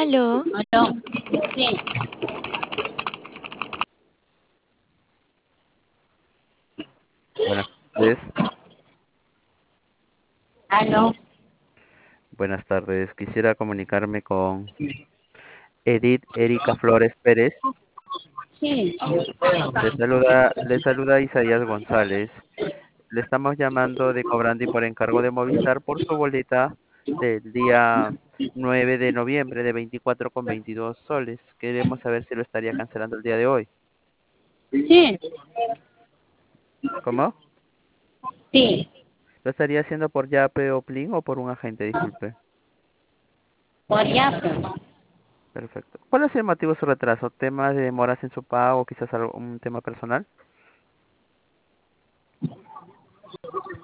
Aló, Aló, sí, Buenas tardes, aló, buenas tardes. Quisiera comunicarme con Edith Erika Flores Pérez. sí. Le saluda Isaías González. Le estamos llamando de Cobrandi por encargo de Movistar por su boleta del día 9 de noviembre de 24,22 soles. Queremos saber si lo estaría cancelando el día de hoy. Sí, ¿Cómo? sí, ¿Lo estaría haciendo por Yape o Plin o por un agente? Disculpe. por ya, pues. Perfecto. ¿Cuál es el motivo de su retraso? ¿Temas de demoras en su pago o quizás un tema personal?